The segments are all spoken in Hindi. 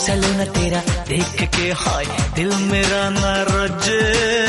सलोना तेरा देख के हाय दिल मेरा न रजे,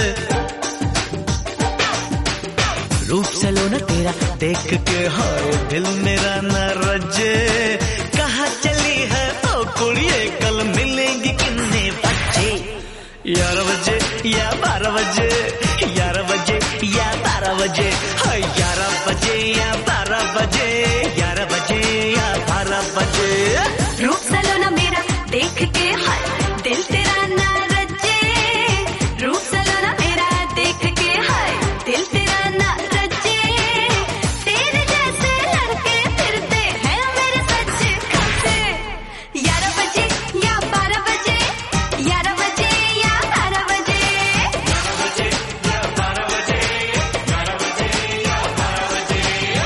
रूप सलोना तेरा देख के हाय दिल मेरा न रजे। कहाँ चली है ओ कुड़िए कल मिलेंगी कितने बजे, 11 बजे या 12 बजे, 11 बजे या 12 बजे, 11 बजे या 12 बजे, 11 बजे या 12 बजे। रूप सलोना मेरा देख के हाय दिल तेरा ना रजे, रूप सलोना मेरा देख के हाय दिल तेरा ना रजे। तेरे जैसे लड़के फिरते हैं मेरे सच्चे खासे, 11 बजे या 12 बजे, 11 बजे या 12 बजे, 11 बजे या 12 बजे, 11 बजे या 12 बजे।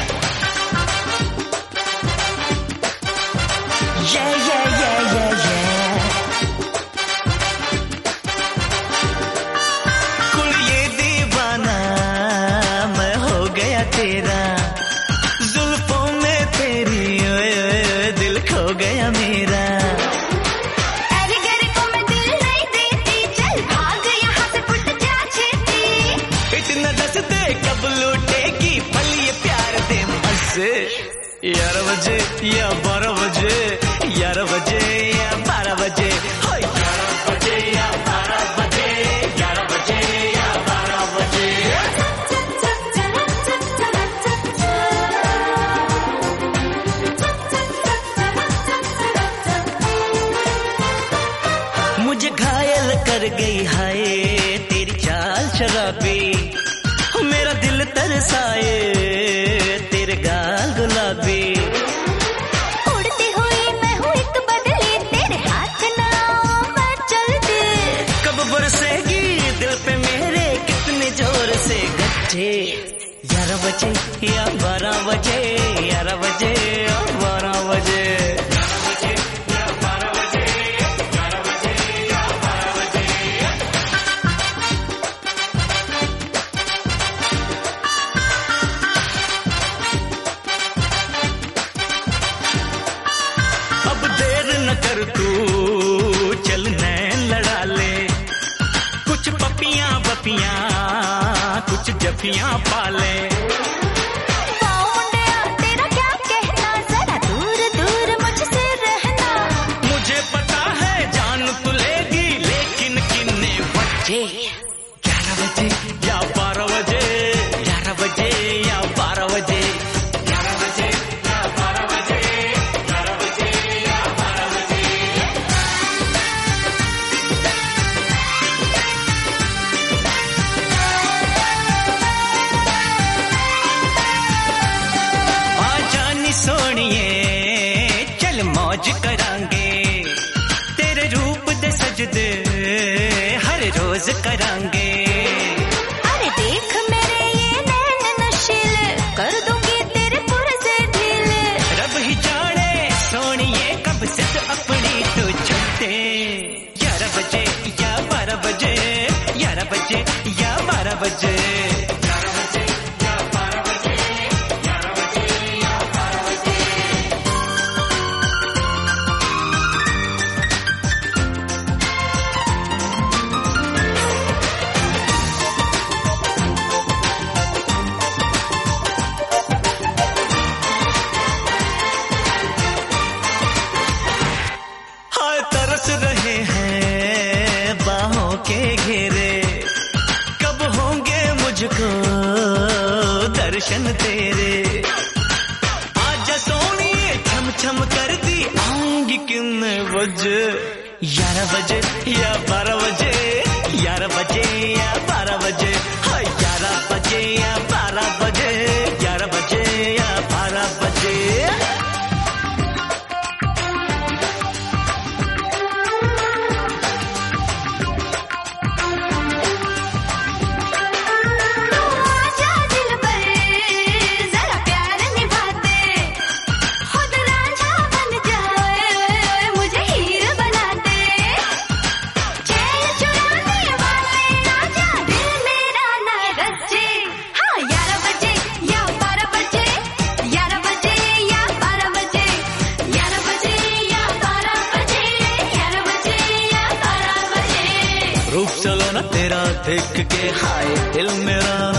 कुड़िए दीवाना मैं हो गया तेरा, जुल्फों में तेरी दिल खो गया मेरा। अरे घर को मैं दिल नहीं देती, चल भाग यहाँ से फुट जा छेती। इतना दस दे कब लूटेगी पल ये प्यार दे मुझसे, 11 बजे या 12 बजे, 11 बजे या 12 बजे, 11 बजे या 12 बजे, 11 बजे या 12 बजे। मुझे घायल कर गई हाय तेरी चाल शराबी, मेरा दिल तरसाए तेरे गाल गुलाबी। उड़ती हुई मैं हूँ एक बदली, तेरे हाथ ना मैं चलती। कब बरसेगी दिल पे मेरे कितने जोर से गच्चे, 11 बजे या 12 बजे, 11 बजे या 12 बजे, 11 बजे या 12 बजे, 11 बजे या 12 बजे। अब देर न कर तू चल नैन लड़ा ले, कुछ पपियां बपियां कुछ जफियां पाले। मुंडिया तेरा क्या कहना, जरा दूर दूर मुझसे रहना। मुझे पता है जान तू लेगी लेकिन किन्ने बजे, 11 बजे या 12 बजे, 11 बजे या 12 बजे, 11 बजे या 12 बजे, 11 बजे या 12 बजे। आजा नी सोनिए चल मौज करांगे, तेरे रूप दे सजदे हर रोज करांगे। अरे देख मेरे ये नैन नशीले, कर दूंगी तेरे पुर से ढीले। रब ही जाने सोनिए कब से तो अपनी तो छूटे, 11 बजे या 12 बजे, 11 बजे या 12 बजे, 11 बजे या 12 बजे, 11 बजे या 12 बजे। हाय तरस रहे हैं बाहों के घेरे, कब होंगे मुझको दर्शन तेरे। आजा सोनिए छम छम कर दी आएंगी कितने बजे, 11 बजे या 12 बजे, 11 बजे या 12 बजे, 11 बजे या 12 बजे, 11 बजे या 12 बजे। आजा दिल पर जरा प्यार निभाते, खुद रांझा बन जाए मुझे हीर बना दे। चैन चुराने वाले आजा दिल मेरा ना रचे, हाँ देख के हाय दिल मेरा